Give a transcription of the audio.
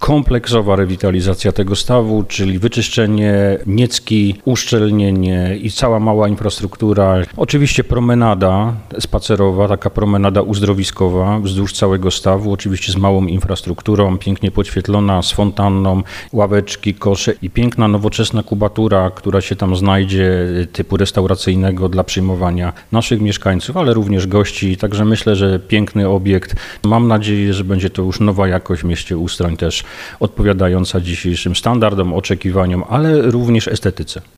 kompleksowa rewitalizacja tego stawu, czyli wyczyszczenie niecki, uszczelnienie i cała mała infrastruktura. Oczywiście promenada spacerowa, taka promenada uzdrowiskowa wzdłuż całego stawu, oczywiście z małą infrastrukturą, pięknie podświetlona, z fontanną, ławeczki, kosze i piękna, nowoczesna kubatura, która się tam znajdzie, typu restauracyjnego dla przyjmowania naszych mieszkańców, ale również gości. Także myślę, że piękny obiekt. Mam nadzieję, że będzie to już nowa jakość w mieście Ustroń, też odpowiadająca dzisiejszym standardom, oczekiwaniom, ale również estetyce.